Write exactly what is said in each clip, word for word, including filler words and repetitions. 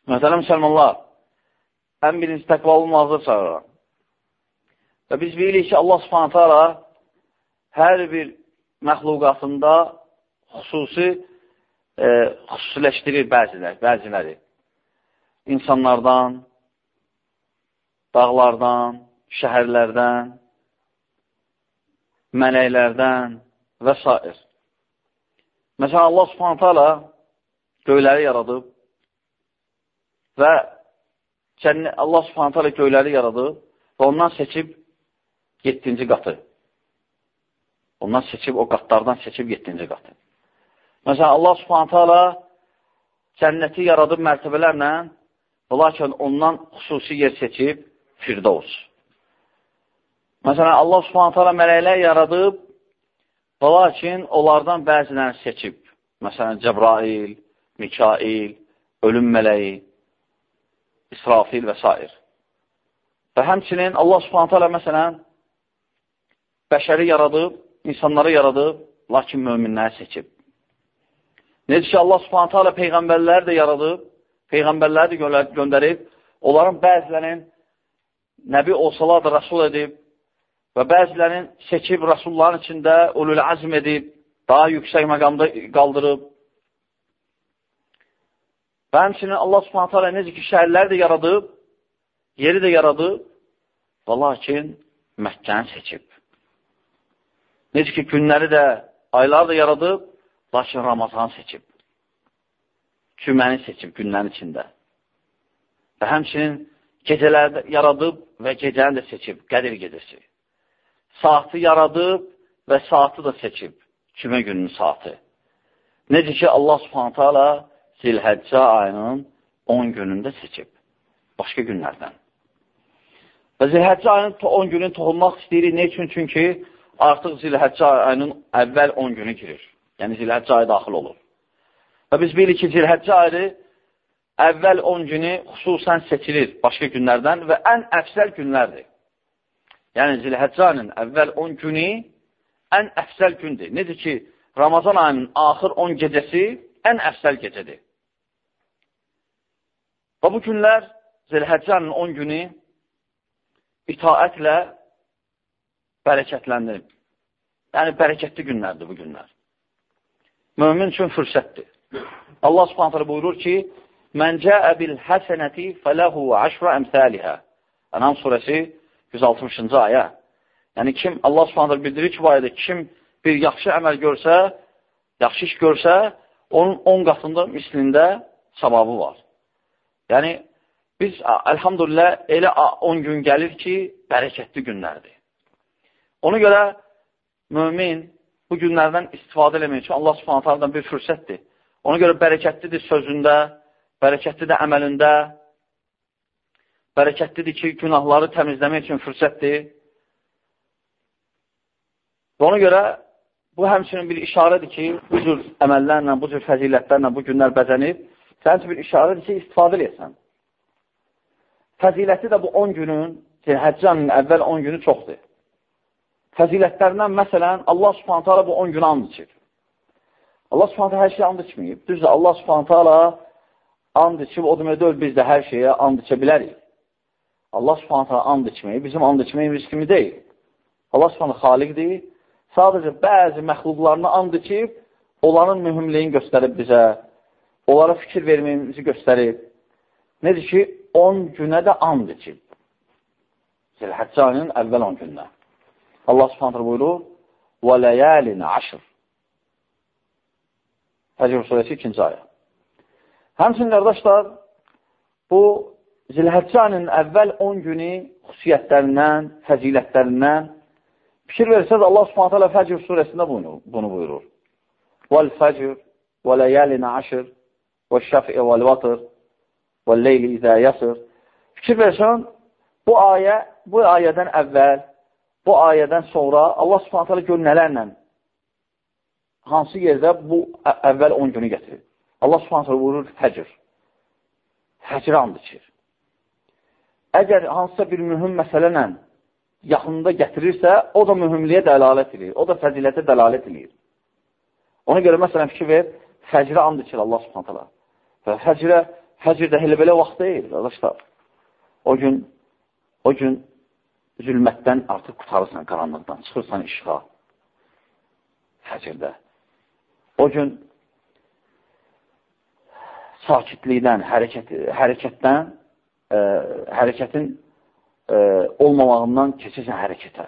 Məsələn, müsəlmanlar, ən birinci təqva olmazdır çağırır. Və biz bilirik ki, Allah Subhanahu taala hər bir məxluqatında xüsusi e, xüsusiləşdirir bəziləri, bəziləri. İnsanlardan, dağlardan, şəhərlərdən, mələklərdən və s. Məsələn, Allah Subhanahu taala göyləri yaradıb və Allah Subhanahu taala göyləri yaradıb və ondan seçib yeddinci qatı. Ondan seçib, o qatlardan seçib yeddinci qatı. Məsələn, Allah Subhanahu taala cənnəti yaradıb mərtəbələrlə, lakin ondan xüsusi yer seçib Firdevs. Məsələn, Allah Subhanahu taala mələklər yaradıb, lakin onlardan bəzilərini seçib. Məsələn, Cəbrail, Mikail, ölüm mələyi, İsrafil və s. Və həmçinin Allah Subhanahu taala məsələn, bəşəri yaradıb, insanları yaradıb, lakin möminləri seçib. Necə ki, Allah Subhanahu taala peyğəmbərləri də yaradıb, peyğəmbərləri də göndərib, onların bəzilərinin nəbi olsalar da rəsul edib və bəzilərinin seçib rəsulların içində ulul azm edib, daha yüksək məqamda qaldırıb. Və həmçinin Allah Subhanahu taala necə ki, şəhərləri də yaradıb, yeri də yaradıb, və lakin Məkkəni seçib. Necə ki, günləri də, ayları da yaradıb, lakin Ramazan seçib. Cüməni seçib günlərin içində. Və həmçinin gecələri yaradıb və gecəni də seçib, Qədir gecəsi. Saatı yaradıb və saatı da seçib, cümə gününün saatı. Necə ki, Allah Subhanahu taala Zilhəccə ayının on günündə seçib, başqa günlərdən. Və Zilhəccə ayının on gününü toxunmaq istəyirik. Ne üçün? Çünki artıq Zilhəccə ayının əvvəl on günü girir. Yəni Zilhəccə ayı daxil olur. Və biz bilirik ki, Zilhəccə ayı əvvəl on günü xüsusən seçilir başqa günlərdən və ən əfsəl günlərdir. Yəni Zilhəccə ayının əvvəl on günü ən əfsəl gündür. Necə ki, Ramazan ayının axır on gecəsi ən əfsəl gecədir. Və bu günlər Zilhəccə ayının on günü itaətlə bərəkətləndirib. Yəni, bərəkətli günlərdir bu günlər. Mömin üçün fürsətdir. Allah Subhanahu taala buyurur ki, Mən cəə bil həsənəti fələhu əşrə əmsəlihə. Ənam surəsi yüz altmışıncı ayə. Yəni, kim, Allah Subhanahu taala bildirir ki, bu ayədə kim bir yaxşı əməl görsə, yaxşı iş görsə, onun on qatında mislində savabı var. Yəni, biz, əlhamdülillah, elə on gün gəlir ki, bərəkətli günlərdir. Ona görə mömin bu günlərdən istifadə eləmək üçün Allah Subhanahu taala'dan bir fürsətdir. Ona görə bərəkətlidir sözündə, bərəkətlidir əməlində, bərəkətlidir ki, günahları təmizləmək üçün fürsətdir. Və ona görə bu həmçinin bir işarədir ki, bu cür əməllərlə, bu cür fəzilətlərlə bu günlər bəzənib, sənin üçün bir işarədir ki, istifadə eləyəsən. Fəziləti də bu on günün, Zilhəccənin əvvəl on günü çoxdur. Fəzilətlərindən, məsələn, Allah Subhanahu taala bu on günü and içir. Allah Subhanahu taala hər şeyə and içməyib. Düzdür, Allah Subhanahu taala and içib, o demək deyil, biz də hər şeyə and içə bilərik. Allah Subhanahu taala and içməyib, bizim and içməyimiz kimi deyil. Allah Subhanahu xaliqdir. Sadəcə bəzi məxluqlarına and içib, onların mühümliyini göstərib bizə, onlara fikir verməyimizi göstərib. Necə ki, on günə də and içib. Zilhəccə ayının əvvəl on gününə. Allah Subhanahu taala buyurur, وَلَيَالٍ عَشْرٍ Fəcr surəsi ikinci ayə. Həmçinin, qardaşlar, bu Zilhəccə ayının əvvəl on günü xüsusiyyətlərindən, fəzilətlərindən fikir versəz, Allah Subhanahu taala Fəcr surəsində bunu, bunu buyurur. وَالْفَجْرِ وَلَيَالٍ عَشْرٍ وَالشَّفْءِ وَالْوَتْرِ وَالْلَيْلِ إِذَا يَسْرٍ Fikir versən, bu ayə, bu ayədən əvvəl, bu ayədən sonra Allah Subhanahu taala gör nələrlə, hansı yerdə bu əvvəl on günü gətirir. Allah Subhanahu taala buyurur Fəcr. Fəcrə and içir. Əgər hansısa bir mühüm məsələnlə yaxınında gətirirsə, o da mühümliyə dəlalət edir, o da fəzilətə dəlalət edir. Ona görə, məsələn, fikir ver, Fəcrə and içir Allah Subhanahu taala. Və Fəcrə fəcrdə elə belə vaxt deyil, qardaşlar. O gün, o gün zülmətdən artıq qutarırsan qaranlıqdan, çıxırsan işığa fəcrdə. O gün sakitlikdən, hərəkət, hərəkətdən, ə, hərəkətin ə, olmamağından keçirsən hərəkətə.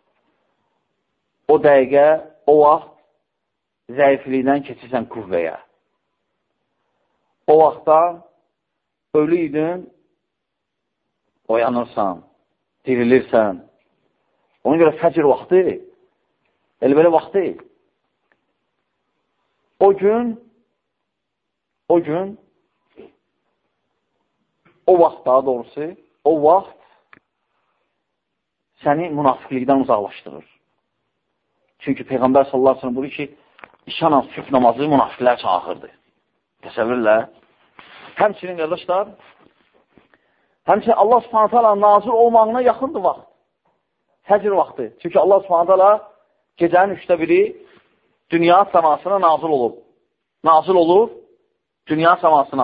O dəqiqə, o vaxt zəiflikdən keçirsən qüvvəyə. O vaxtda ölü idin, oyanırsan, dirilirsən. Ona görə fəcr vaxtı, elə belə vaxt deyil. O gün, o gün, o vaxt daha doğrusu, o vaxt səni münafiqlikdən uzaqlaşdırır. Çünki Peyğəmbər sallallahu əleyhi və səlləm buyurur ki, işanla sübh namazı münafiqlər üçün axırdır. Təsəvvürlə. Həmçinin, qardaşlar, həmçinin Allah subhanət hala nazil olmağına yaxındır vaxt. Fəcr vaxtı. Çünki Allah subhanət hala gecənin üçdə biri dünya səmasına nazil olub. Nazil olur dünya səmasına.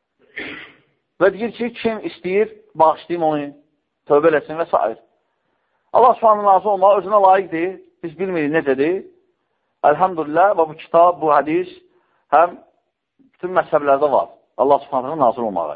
Və deyir ki, kim istəyir, bağışlayayım onu, tövbə eləsin və s. Allah subhanət nazil olmağı özünə layiqdir. Biz bilmirik necədir. Elhamdülillah, və bu kitab, bu hədis həm bütün məzhəblərdə var. Allah subhanətlə nazil olmağı.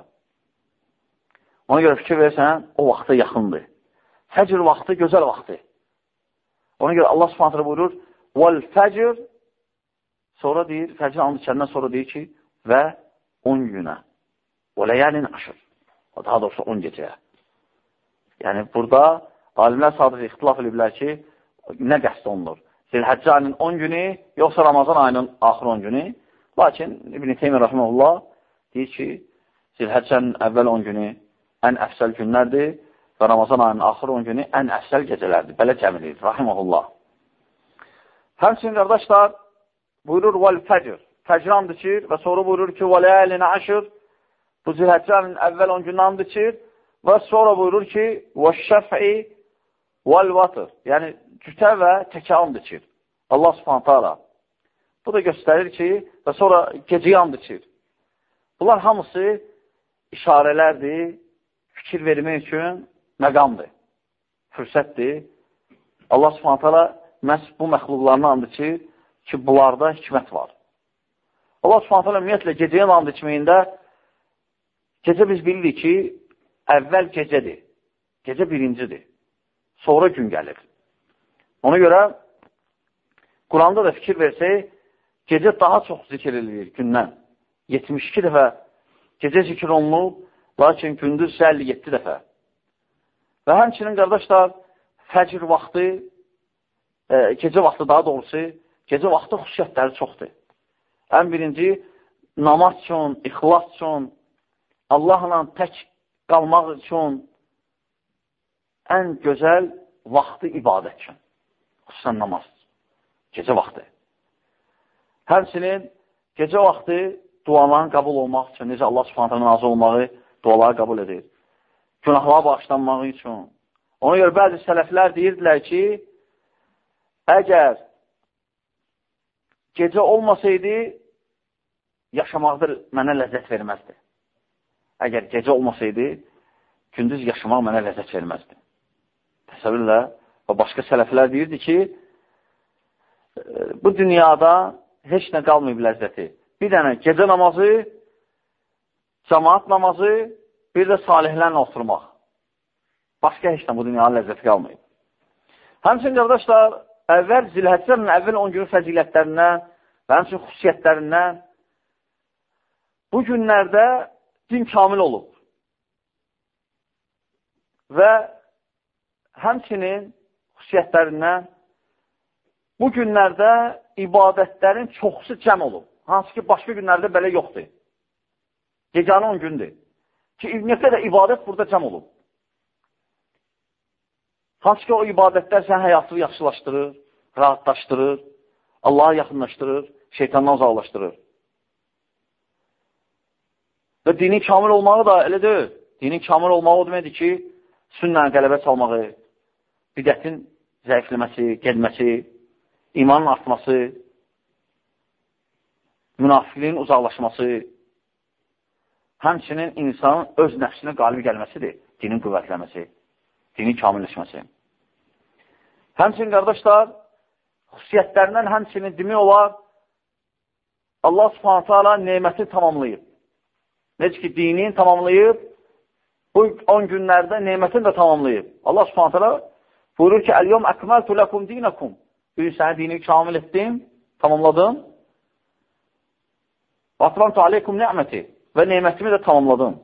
Ona görə fikir versən, o vaxta yaxındır. Fəcr vaxtı gözəl vaxtı. Ona görə Allah subhanətlə buyurur, vəl-fəcr, sonra deyir, fəcr and içəndən sonra deyir ki, və on günə, və ləyəlin aşır. Daha doğrusu on gecəyə. Yəni, burada alimlər sadəcə ixtilaf ediblər ki, nə qəsd olunur? Zilhəccə ayının on günü, yoxsa Ramazan ayının axır on günü. Lakin İbn-i Teymiyyə Rəhməhullah deyir ki, Zilhəccənin əvvəl on günü ən əfsəl günlərdir və Ramazan ayının axır on günü ən əfsəl gecələrdir. Belə cəmilir, Rəhməhullah. Həmçinin, qardaşlar, buyurur, vəl-fəcr, fəcr and içir və sonra buyurur ki, vələyəlinə aşır, bu Zilhəccənin əvvəl on günü and içir və sonra buyurur ki, vəşşəf'i vəl-vatır, yəni cütə və təkə and içir. Allah subhanət hala. Bu da göstərir ki, və sonra gecəyə and içir. Bunlar hamısı işarələrdir, fikir vermək üçün məqamdır, fürsətdir. Allah subhanət hala məhz bu məxluqlarını and içir ki, bunlarda hikmət var. Allah subhanət hala ümumiyyətlə gecəyə and içməyində gecə biz bilirik ki, əvvəl gecədir, gecə birincidir, sonra gün gəlir. Ona görə Quranda da fikir versək, gecə daha çox zikr edilir gündən. yetmiş iki dəfə gecə zikr olunub, lakin gündüz əlli yeddi dəfə. Və həmçinin, qardaşlar, fəcr vaxtı, e, gecə vaxtı daha doğrusu, gecə vaxtı xüsusiyyətləri çoxdur. Ən birinci, namaz üçün, ixlas üçün, Allahla tək qalmaq üçün ən gözəl vaxtı ibadət üçün. Xüsusən namaz, gecə vaxtı. Həmçinin gecə vaxtı duaların qəbul olmaq üçün, necə Allah subhanətlə nazı olmağı duaları qəbul edir. Günahlara bağışlanmağı üçün. Ona görə bəzi sələflər deyirdilər ki, əgər gecə olmasaydı, yaşamaqda mənə ləzzət verməzdi. Əgər gecə olmasaydı, gündüz yaşamaq mənə ləzzət verməzdi. Təsəvvürlə, və başqa sələflər deyirdi ki, bu dünyada heç nə qalmayıb ləzzəti. Bir dənə gecə namazı, cəmaat namazı, bir də salihlərlə oturmaq. Başqa heç nə bu dünyanın ləzzəti qalmayıb. Həmçinin, qardaşlar, əvvəl Zilhəccənin əvvəl on günün fəzilətlərindən və həmçinin xüsusiyyətlərindən bu günlərdə din kamil olub. Və həmçinin xüsusiyyətlərindən bu günlərdə ibadətlərin çoxusu cəm olub. Hansı ki, başqa günlərdə belə yoxdur. Yeganə on gündür. Ki, ümumiyyətlə də ibadət burada cəm olub. Hansı ki, o ibadətlər sən həyatını yaxşılaşdırır, rahatlaşdırır, Allah'a yaxınlaşdırır, şeytandan uzaqlaşdırır. Və dinin kamil olmağı da elə deyil. Dinin kamil olmağı o deməkdir ki, sünnən qələbə çalmağı, bidətin zəifləməsi, gedməsi, imanın artması, münafiqliyin uzaqlaşması, həmçinin insanın öz nəfsinə qalib gəlməsidir. Dinin qüvvətlənməsi, dinin kamilləşməsi. Həmçinin, qardaşlar, xüsusiyyətlərindən həmçinin demək olar, Allah Subhanahu taala neməti tamamlayıb. Necə ki, dinin tamamlayıb, bu on günlərdə nemətini də tamamlayıb. Allah Subhanahu taala buyurur ki, "Əl-yevm əkməltu lekum dinakum." Bugün səni dini kamil etdim, tamamladım. "Və atmamtu aleykum ni'meti." Və nemətimi də tamamladım.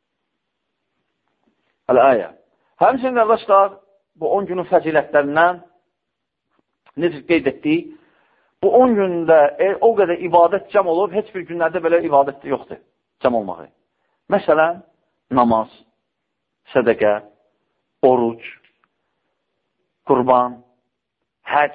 Əl-əyə. Həmçinin, qardaşlar, bu on günün fəzilətlərindən necə qeyd etdik, bu on gündə e, o qədər ibadət cəm olur, heç bir günlərdə belə ibadət yoxdur, cəm olmağı. Məsələn, namaz, sədəqə, oruc, qurban, həc,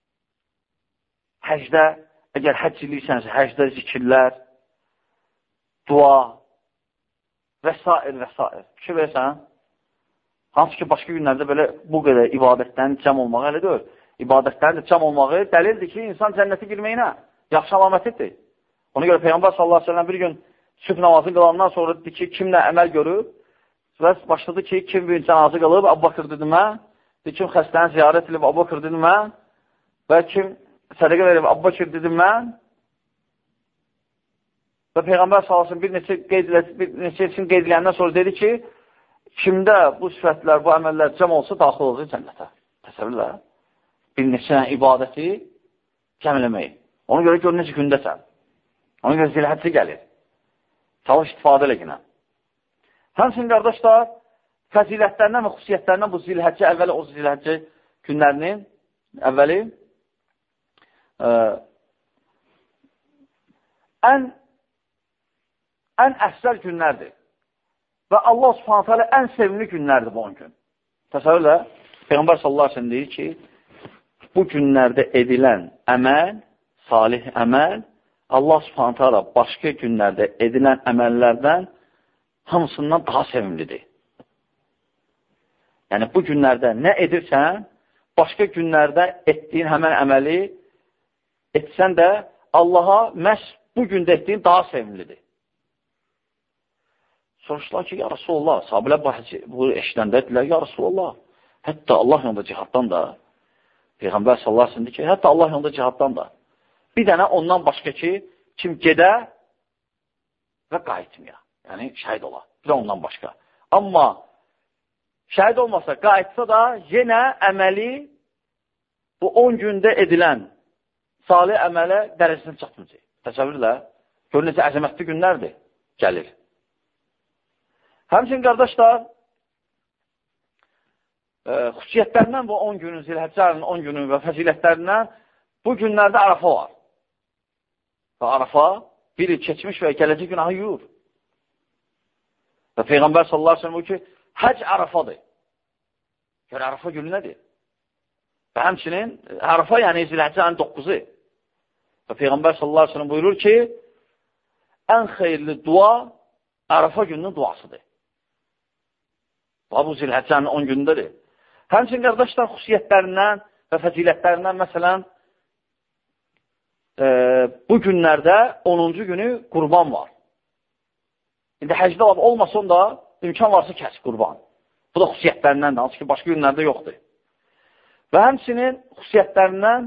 həcdə, əgər həc edirsənsə, həcdə zikirlər, dua və s. və s. Fikir versən, hansı ki, başqa günlərdə belə bu qədər ibadətlərin cəm olmağı elə deyil. İbadətlərin də cəm olmağı dəlildir ki, insan cənnətə girməyinə yaxşı əlamətidir. Ona görə Peyğəmbər sallallahu əleyhi və səlləm bir gün sübh namazı qılandan sonra dedi ki, kimlə əməl görüb və başladı ki, kim bir cənazə qılıb, Əbu Bakır dedi mən, kim xəstəni ziyarət edib, Əbu Bakır dedi mən və kim sədəqə verib, Əbu Bakır dedi mən və Peyğəmbər sallallahu əleyhi və səlləm bir neçə qeyd bir neçə üçün qeyd edəndən sonra dedi ki, kimdə bu sifətlər, bu əməllər cəm olsa daxil olacaq cənnətə. Təsəvvürlər. Bir neçə ibadəti cəmləmək. Ona görə gör necə gündəsən. Ona görə zilhəcci gəlir. Çalış istifadə eləginə. Həmçinin, qardaşlar, fəzilətlərindən və xüsusiyyətlərindən bu zilhəcci, əvvəli o zilhəcci günlərinin, əvvəli ə, ən ən əfsəl günlərdir. Və Allah Subhanahu taala ən sevimli günlərdir bu on gün. Təsəvvürlə, Peyğəmbər sallallahu əleyhi və səlləm deyir ki, bu günlərdə edilən əməl, salih əməl, Allah Subhanahu taala başqa günlərdə edilən əməllərdən hamısından daha sevimlidir. Yəni, bu günlərdə nə edirsən, başqa günlərdə etdiyin həmən əməli etsən də Allaha məhz bu gündə etdiyin daha sevimlidir. Soruşdular ki, ya Rasulullah, sahabələr bu eşidəndə dedilər, ya Rasulullah, hətta Allah yolunda cihaddan da, Peyğəmbər sallallahu əleyhi və səlləm deyir ki, hətta Allah yolunda cihaddan da, bir dənə ondan başqa ki, kim gedə və qayıtmaya, yəni şəhid ola, bir də ondan başqa. Amma şəhid olmasa, qayıtsa da yenə əməli bu on gündə edilən salih əmələ dərəcəsini çatmayacaq. Təsəvvürlə, gör necə əzəmətli günlərdir, gəlir. Həmçinin, qardaşlar, e, xüsusiyyətlərindən bu on günün, zilhəccərin on günün və fəzilətlərindən bu günlərdə Arafa var. Və Arafa bir il keçmiş və gələcək günahı yuyur. Və Peyğəmbər sallallahu əleyhi və səlləm bu ki, həc Arafadır. Yəni, Arafa günü nədir? Və həmçinin Arafa, yəni zilhəccərin doqquzu. Və Peyğəmbər sallallahu əleyhi və səlləm buyurur ki, ən xeyirli dua Arafa gününün duasıdır. Bu zilhəccənin on günündədir. Həmçinin, qardaşlar, xüsusiyyətlərindən və fəzilətlərindən, məsələn, e, bu günlərdə onuncu günü qurban var. İndi həcdə olmasın da, imkan varsa kəs qurban. Bu da xüsusiyyətlərindən də, hansı ki, başqa günlərdə yoxdur. Və həmçinin xüsusiyyətlərindən,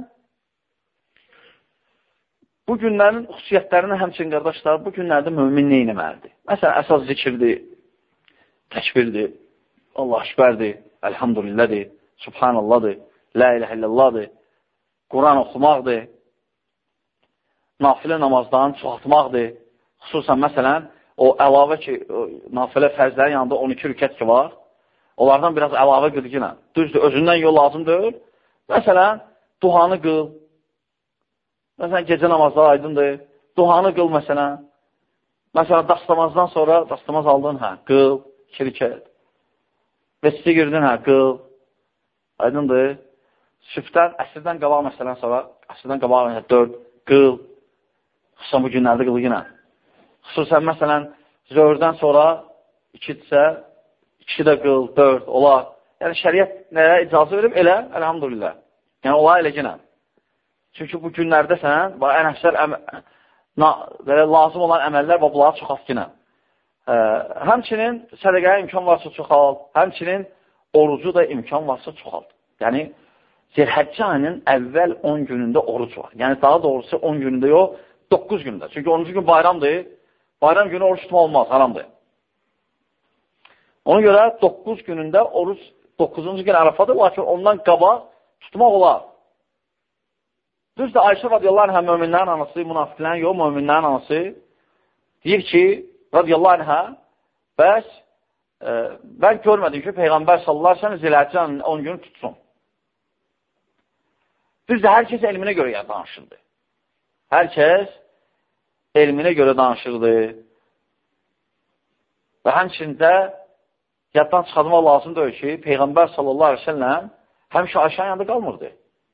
bu günlərin xüsusiyyətlərindən həmçinin, qardaşlar, bu günlərdə mömin nə etməlidir? Məsələn, əsas zikirdir, təkbirdir, Allah şükərdir, əlhamdülillədir, subhanallahdır, la iləhə illallahdır, Quran oxumaqdır, nafilə namazdan çoxaltmaqdır. Xüsusən, məsələn, o əlavə ki, o, nafilə fərzlərin yanında on iki rükət ki var, onlardan biraz əlavə qılgınə. Düzdür, özündən yol lazımdır. Məsələn, duhanı qıl. Məsələn, gecə namazları aydındır. Duhanı qıl, məsələn. Məsələn, dastamazdan sonra, dastamaz aldın, hə, qıl, iki rükət. Vəsilə girdin, hə, qıl. Aydındır. Sübhdən, əsrdən qabaq, məsələn, sonra, əsrdən qabaq, məsələn, dörd, qıl. Xüsusən bu günlərdə qıl yenə. Xüsusən, məsələn, zöhrdən sonra ikidirsə, iki də qıl, dörd, olar. Yəni, şəriət nəyə icazı verib? Elə, əlhamdülillah. Yəni, olar elə yenə. Çünki bu günlərdə sən, ən əksər lazım olan əməllər, bunları çoxalt yenə. Ə, həmçinin sədəqəyə imkan varsa çoxalt, həmçinin orucu da imkan varsa çoxalt. Yəni, Zilhəccə ayının əvvəl on günündə oruc var. Yəni, daha doğrusu on günündə yox, doqquz gündə. Çünki onuncu gün bayramdır. Bayram günü oruç tutma olmaz, haramdır. Ona görə doqquz günündə oruç, doqquzuncu gün Ərafadır, lakin ondan qabaq tutmaq olar. Düzdür, Ayşə radiyallahu anhə möminlərin anası, münafiqlərin yox, möminlərin anası deyir ki, radiyallahu anhə, bəs e, mən görmədim ki, Peyğəmbər sallallahu aleyhi ve sellem Zilhəccənin on günü tutsun. Düzdür, hər kəs elminə görə yəni, danışırdı. Hər kəs elminə görə danışırdı. Və həmçində yaddan çıxartmaq lazım deyil ki, Peyğəmbər sallallahu aleyhi ve sellem həmişə Ayşənin yanında qalmırdı.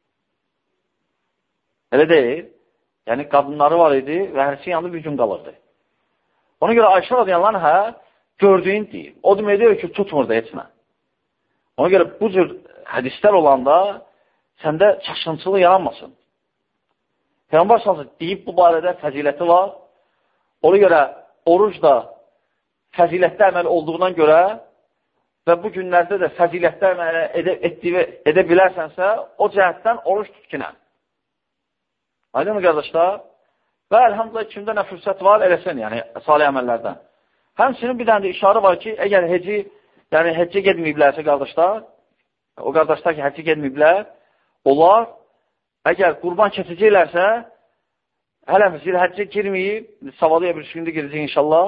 Elə deyil. Yəni, qadınları var idi və hərsin yanında bir gün qalırdı. Ona görə Ayşə radiyallahu anhə gördüyün deyil. O demək deyir ki, tutmurdu etmə. Ona görə bu cür hədislər olanda səndə çaşqınçılıq yaranmasın. Peyğəmbər sallallahu deyib bu barədə fəziləti var. Ona görə oruc da fəzilətli əməl olduğundan görə və bu günlərdə də fəzilətli əməl edə, etdiyi, edə bilərsənsə, o cəhətdən oruc tutkinə. Aydın mı, qardaşlar? Və əlhamdülillah, kimdə nə fürsət var, eləsin, yəni, salih əməllərdən. Həmçinin bir dənə də işarə var ki, əgər həcci, yəni həccə gedməyiblərsə, qardaşlar, o qardaşlar ki, həccə gedməyiblər, onlar, əgər qurban keçəcəklərsə, hələ zilhəccə girməyib, savalıya bir şündə girəcək inşallah,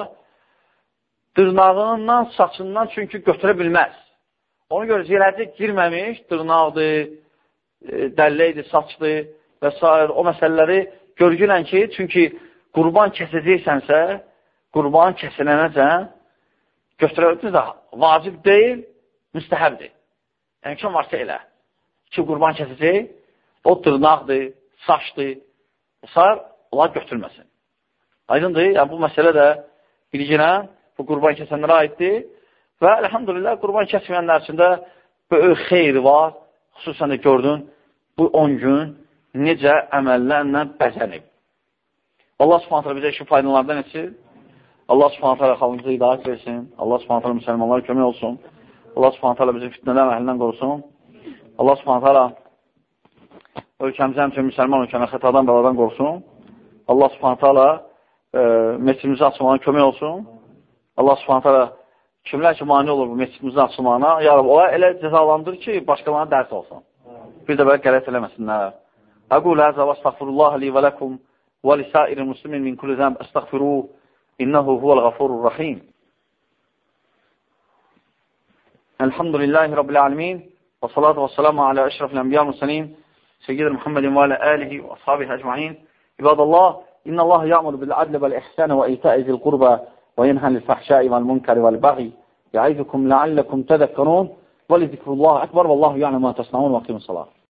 dırnağından, saçından çünki götürə bilməz. Ona görə zilhəccə girməmiş, dırnaqdır, dəlləydir, saçdır və s. o məsələləri görgülən ki, çünki qurban kəsəcəksənsə, qurban kəsilənəcən götürəbilirsiniz də, vacib deyil, müstəhəbdir. Yəni, kim varsa elə. Ki, qurban kəsəcək, o dırnaqdır, saçdır, və s. onlar götürməsin. Aydındır, yəni bu məsələ də bilginə, bu qurban kəsənlərə aiddir və əlhamdülillah, qurban kəsməyənlər içində böyük xeyri var, xüsusən də gördün, bu on gün necə əməllərlə bəzənib. Allah subhanətlə bizə işin faydalardan etsin. Allah subhanətlə xalqımıza hidayət versin. Allah subhanətlə müsəlmanlara kömək olsun. Allah subhanətlə bizi fitnədən və əhlindən qorusun. Allah subhanətlə ölkəmizə həmçinin müsəlman ölkəmə xətadan, bəladan qorusun. Allah subhanətlə e, mescidimizi açılmağına kömək olsun. Allah subhanətlə kimlər ki, mani olur bu mescidimizin açılmağına, ya Rabbi, ola elə cəzalandır ki, başqalarına dərs olsun. Bir də belə qələt eləməsinlər. أقول هذا واستغفر الله لي ولكم ولسائر المسلمين من كل ذنب استغفروه إنه هو الغفور الرحيم. الحمد لله رب العالمين والصلاة والسلام على أشرف الأنبياء والمرسلين سيدنا محمد وعلى آله وأصحابه أجمعين. عباد الله إن الله يأمر بالعدل والإحسان وإيتاء ذي القربى وينهى عن الفحشاء والمنكر والبغي يعظكم لعلكم تذكرون ولذكر الله أكبر والله يعلم ما تصنعون وأقيموا الصلاة.